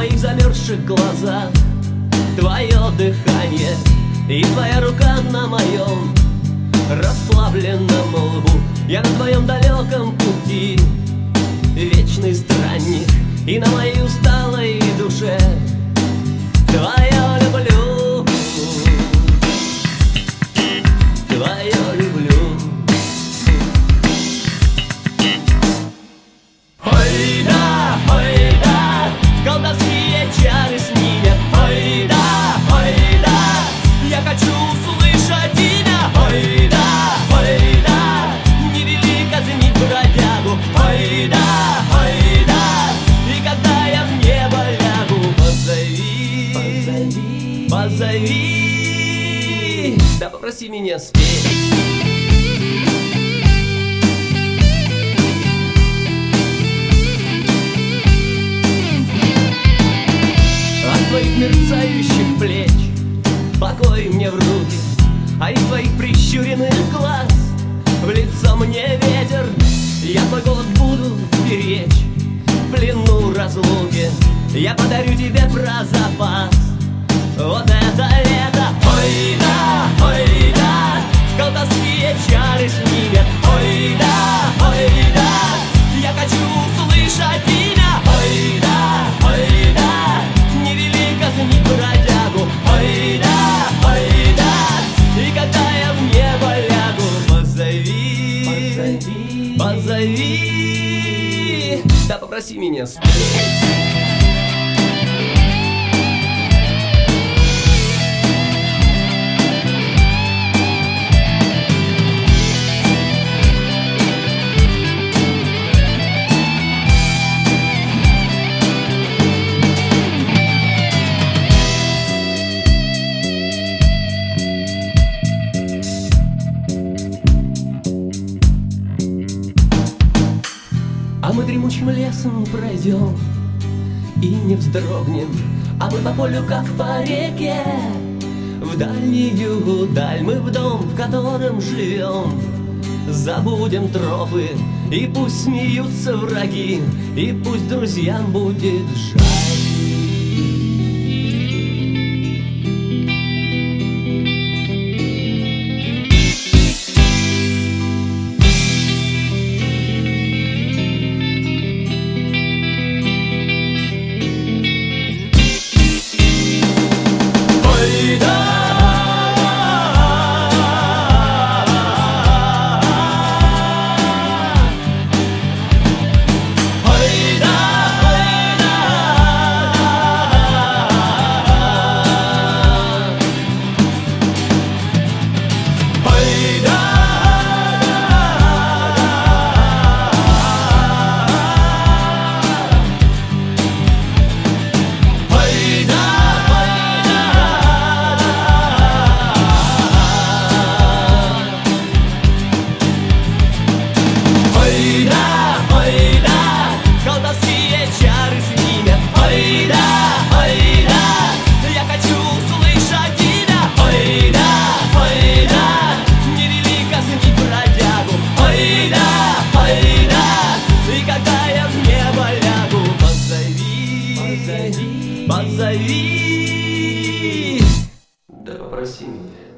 моих замерзших глазах твое дыхание и твоя рука на моем расслабленном лбу. Я на твоем далеком пути, вечный странник, и на моей усталой душе твое люблю, твое люблю. Ой да, колдовские чары снимет. Ой да, я хочу услышать имя. Ой да, не вели казнить бродягу. Ой да, и когда я в небо лягу, позови, да попроси меня спеть. Твоих мерцающих плеч покой мне в руки, а из твоих прищуренных глаз в лицо мне ветер. Я твой голос буду беречь в плену разлуки. Я подарю тебе про запас вот это лето. Ой да, колдовские чары снимет. Ой да, я хочу услышать имя. Ой да, не вели казнить бродягу. Ой да, и когда я в небо лягу, позови, да попроси меня спеть. А мы дремучим лесом пройдем и не вздрогнем, а мы по полю, как по реке, в дальнюю даль. Мы в дом, в котором живем, забудем тропы, и пусть смеются враги, и пусть друзьям будет жаль. Позови, да попроси меня.